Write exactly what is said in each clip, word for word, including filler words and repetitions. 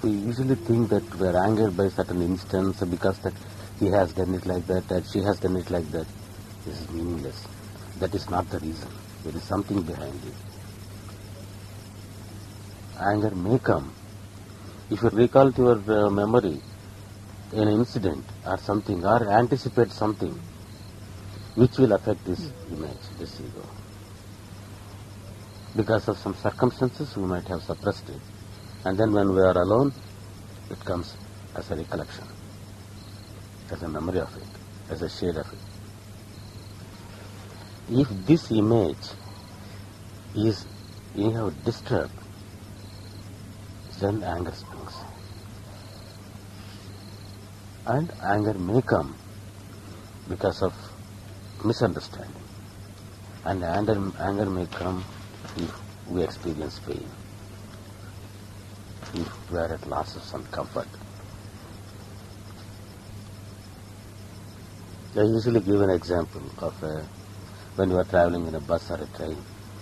We usually think that we are angered by certain instance because that he has done it like that, that she has done it like that. This is meaningless. That is not the reason. There is something behind it. Anger may come. If you recall to your uh, memory an incident or something, or anticipate something which will affect this image, this ego. Because of some circumstances, we might have suppressed it. And then when we are alone, it comes as a recollection, as a memory of it, as a shade of it. If this image is anyhow disturbed, then anger springs. And anger may come because of misunderstanding. And anger, anger may come if we experience pain, if we are at loss of some comfort. I usually give an example of a, when you are traveling in a bus or a train,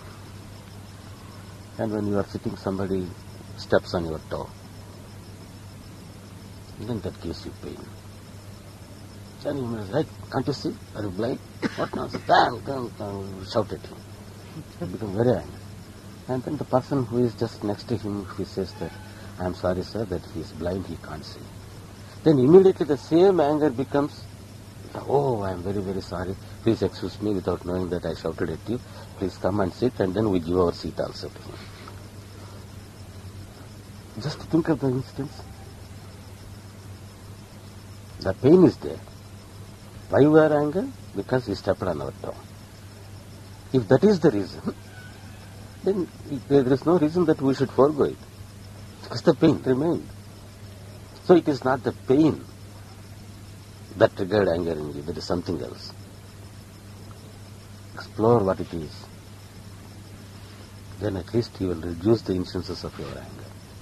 and when you are sitting, somebody steps on your toe, then that gives you pain. Then you may say, can't you see? Are you blind? What nonsense? Bang, bang, bang, shout at him. You become very angry. And then the person who is just next to him, he says that, I am sorry, sir, that he is blind, he can't see. Then immediately the same anger becomes, oh, I am very, very sorry. Please excuse me without knowing that I shouted at you. Please come and sit, and then we give our seat also to him. Just think of the instance. The pain is there. Why we are angry? Because he stepped on our toe. If that is the reason, then there is no reason that we should forego it. Because the pain remained. So it is not the pain that triggered anger in you, that is something else. Explore what it is. Then at least you will reduce the instances of your anger.